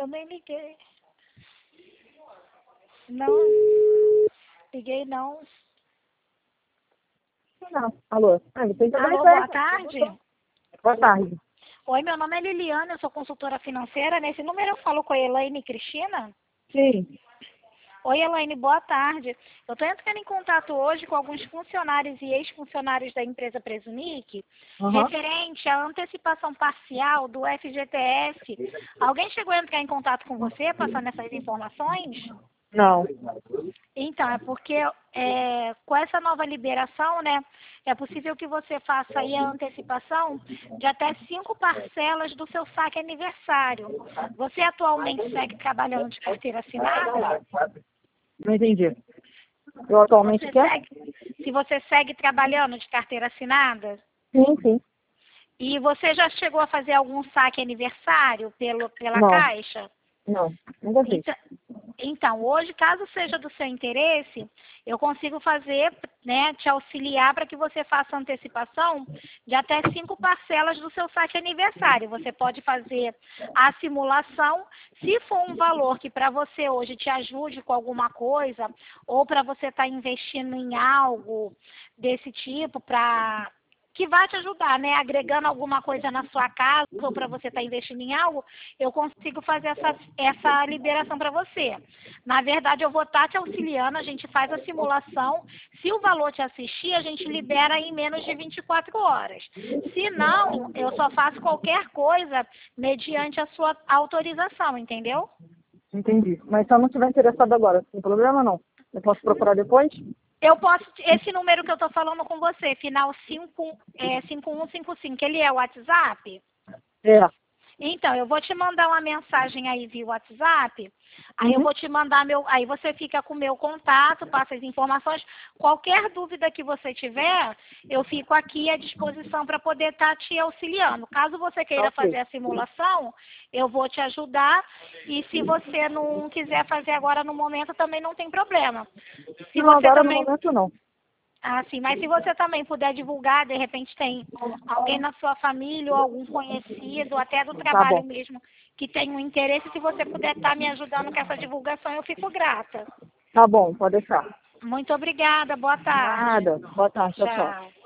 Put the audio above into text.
nem liguei. Não. Liguei não. Não. Alô? Depois Alô, boa tarde. Boa tarde. Oi, meu nome é Liliana, eu sou consultora financeira. Nesse número eu falo com a Elaine Cristina? Sim. Oi, Elaine, boa tarde. Eu estou entrando em contato hoje com alguns funcionários e ex-funcionários da empresa Presunic, referente à antecipação parcial do FGTS. Alguém chegou a entrar em contato com você, passando essas informações? Não. Então, é porque com essa nova liberação, né, é possível que você faça aí a antecipação de até 5 parcelas do seu saque aniversário. Você atualmente segue trabalhando de carteira assinada? Não entendi. Eu atualmente quero? Se você segue trabalhando de carteira assinada? Sim, sim. E você já chegou a fazer algum saque aniversário pela Não. Caixa? Não, nunca fiz. Então, hoje, caso seja do seu interesse, eu consigo fazer, né, te auxiliar para que você faça antecipação de até 5 parcelas do seu saque aniversário. Você pode fazer a simulação, se for um valor que para você hoje te ajude com alguma coisa, ou para você estar investindo em algo desse tipo, que vai te ajudar, né? Agregando alguma coisa na sua casa ou para você estar investindo em algo, eu consigo fazer essa liberação para você. Na verdade, eu vou estar te auxiliando, a gente faz a simulação. Se o valor te assistir, a gente libera em menos de 24 horas. Se não, eu só faço qualquer coisa mediante a sua autorização, entendeu? Entendi. Mas se eu não estiver interessado agora, sem problema não? Eu posso procurar depois? Eu posso, esse número que eu estou falando com você, final 5155, ele é o WhatsApp? É. Então, eu vou te mandar uma mensagem aí via WhatsApp, aí eu vou te mandar aí você fica com o meu contato, passa as informações. Qualquer dúvida que você tiver, eu fico aqui à disposição para poder estar te auxiliando. Caso você queira fazer a simulação, eu vou te ajudar, e se você não quiser fazer agora no momento, também não tem problema. Se Não, você agora também... no momento não. Ah, sim, mas se você também puder divulgar, de repente tem alguém na sua família ou algum conhecido, até do trabalho mesmo, que tem um interesse, se você puder estar me ajudando com essa divulgação, eu fico grata. Tá bom, pode deixar. Muito obrigada, boa tarde. Nada. Boa tarde, tchau, tchau. Tchau.